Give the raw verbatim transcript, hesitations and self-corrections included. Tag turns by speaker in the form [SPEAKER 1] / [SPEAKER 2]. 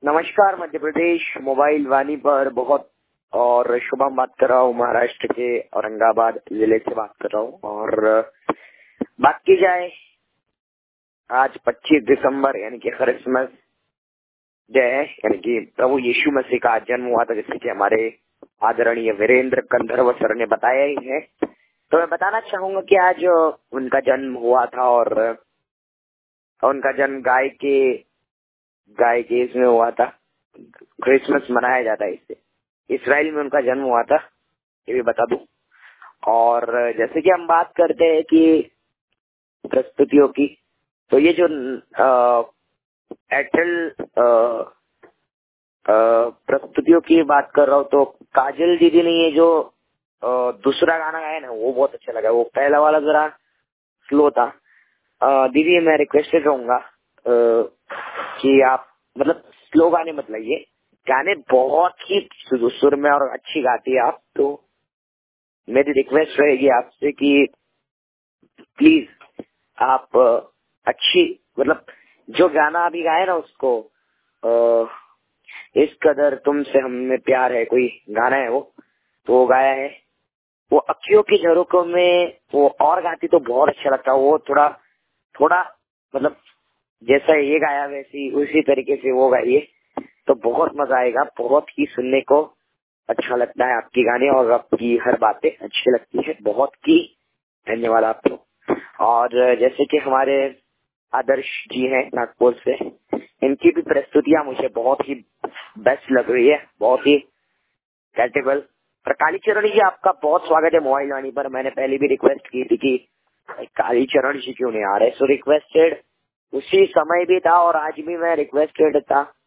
[SPEAKER 1] नमस्कार मध्य प्रदेश मोबाइल वाणी पर बहुत और शुभम बात कर रहा हूँ। महाराष्ट्र के औरंगाबाद जिले से बात कर रहा हूँ। और बात की जाए आज पच्चीस दिसंबर यानी कि क्रिसमस डे है, यानी कि प्रभु यीशु मसीह का जन्म हुआ था, जैसे कि हमारे आदरणीय वीरेंद्र कंधर्व सर ने बताया ही है। तो मैं बताना चाहूंगा कि आज उनका जन्म हुआ था और उनका जन्म गाय के गाय के इसमें हुआ था। क्रिसमस मनाया जाता है इससे। इसराइल में उनका जन्म हुआ था, ये भी बता दूं। और जैसे कि हम बात करते हैं कि प्रस्तुतियों की, तो ये जो एयरटेल प्रस्तुतियों की बात कर रहा हूँ, तो काजल दीदी ने ये जो आ, दूसरा गाना गाया ना, वो बहुत अच्छा लगा। वो पहला वाला जरा स्लो था। आ, दीदी मैं रिक्वेस्टेड रहूंगा कि आप मतलब स्लो गाने मत लाइए, गाने बहुत ही सुर में और अच्छी गाती है आप। तो मेरी रिक्वेस्ट रहेगी आपसे कि प्लीज आप अच्छी मतलब जो गाना अभी गाए ना उसको आ, इस कदर तुमसे हमें प्यार है, कोई गाना है वो, तो वो गाया है। वो अखियों की झरोकों में वो और गाती तो बहुत अच्छा लगता। वो थोड़ा थोड़ा मतलब जैसा ये गाया वैसी उसी तरीके से वो गाइए तो बहुत मजा आएगा। बहुत ही सुनने को अच्छा लगता है आपकी गाने और आपकी हर बातें अच्छी लगती है। बहुत ही धन्यवाद आपको। और जैसे कि हमारे आदर्श जी हैं नागपुर से, इनकी भी प्रस्तुतियां मुझे बहुत ही बेस्ट लग रही है, बहुत ही कैटेबल। और कालीचरण जी आपका बहुत स्वागत है मोबाइल वाणी पर। मैंने पहले भी रिक्वेस्ट की थी कि कालीचरण जी क्यों नहीं आ रहे, सो रिक्वेस्टेड उसी समय भी था और आज भी मैं रिक्वेस्टेड था।